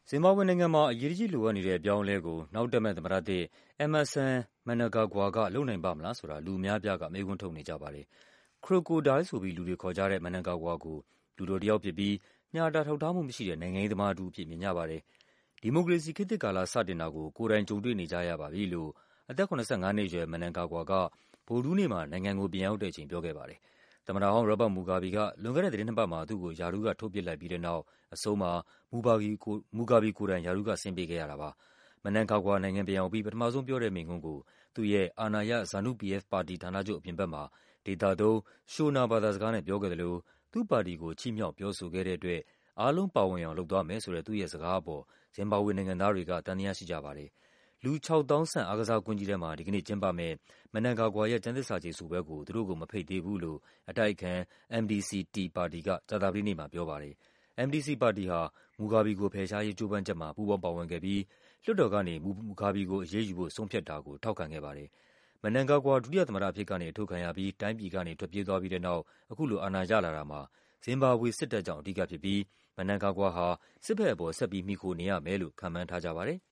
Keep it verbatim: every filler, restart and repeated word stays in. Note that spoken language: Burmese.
ဇင်ဘာဘွေနိုင်ငံမှာ အရေးတကြီးလိုအပ်နေတဲ့အပြောင်းအလဲကို နောက်တက်မယ့်သမ္မတသစ် Emmerson Mnangagwa က လုပ်နိုင်ပါ့မလားဆိုတာ လူအများအပြားက မေးခွန်းထုတ်နေကြပါတယ်။ Crocodile ဆိုပြီး လူတွေခေါ်ကြတဲ့ Mnangagwa ကို လူတော်တယောက်ဖြစ်ပြီး ညှာတာထောက်ထားမှုမရှိတဲ့ နိုင်ငံရေးသမားတဦးအဖြစ် မြင်ကြပါတယ်။ ဒီမိုကရေစီခေတ်သစ်ကာလ စတင်တာကို ကိုယ်တိုင်ကြုံတွေ့နေကြရပါပြီလို့ အသက် ၇၅ နှစ်အရွယ် Mnangagwa က ဗုဒ္ဓဟူးနေ့မှာ နိုင်ငံကိုပြန်ရောက်တဲ့အချိန် ပြောခဲ့ပါတယ်။ သမ္မတဟောင်း ရောဘတ် မူဂါဘီက လွန်ခဲ့တဲ့ သီတင်းနှစ်ပတ်မှာ သူ့ကို ရာထူးက ထုတ်ပစ်လိုက်ပြီးတဲ့နောက် အဆုံးမှာ မူဂါဘီကိုယ်တိုင် ရာထူးက ဆင်းပေးခဲ့ရတာပါ။ Mnangagwa နိုင်ငံပြန်ရောက်ပြီး ပထမဆုံးပြောတဲ့မိန့်ခွန်းကို သူ့ရဲ့ အာဏာရ ZANU-P F ပါတီဌာနချုပ်အပြင်ဘက်မှာ ဒေသသုံး Shona ဘာသာစကားနဲ့ ပြောခဲ့သလို သူ့ပါတီကို ချီးမြှောက်ပြောဆိုခဲ့တဲ့အတွက် အားလုံးပါဝင်အောင် လုပ်သွားမယ်ဆိုတဲ့ သူ့ရဲ့စကားအပေါ် ဇင်ဘာဘွေနိုင်ငံသားတွေက သံသယရှိကြပါတယ်။ လူ ခြောက်သောင်းဆန့် အားကစားကွင်းကြီးထဲမှာ ဒီကနေ့ကျင်းပမယ့် Mnangagwa ရဲ့ ကျမ်းသစ္စာကျိန်ဆိုပွဲကို သူတို့ကို မဖိတ်သေးဘူးလို့ အတိုက်အခံ M D C T ပါတီက ကြာသပတေးနေ့မှာ ပြောပါတယ်။ M D C ပါတီဟာ မူဂါဘီကို ဖယ်ရှားရေး ကြိုးပမ်းချက်မှာ ပူးပေါင်းပါဝင်ခဲ့ပြီး လွှတ်တော်ကနေ မူဂါဘီကို အရေးယူဖို့ ဆုံးဖြတ်တာကို ထောက်ခံခဲ့ပါတယ်။ Mnangagwa ဒုတိယသမ္မတအဖြစ်ကနေ အထုတ်ခံရပြီး တိုင်းပြည်ကနေ ထွက်ပြေးသွားပြီးတဲ့နောက် အခုလို အာဏာရလာတာမှာ ဇင်ဘာဘွေစစ်တပ်ကြောင့် အဓိကဖြစ်ပြီး Mnangagwa ဟာ စစ်ဘက်ပေါ် ဆက်ပြီး မှီခိုနေရမယ်လို့ ခန့်မှန်းထားကြပါတယ်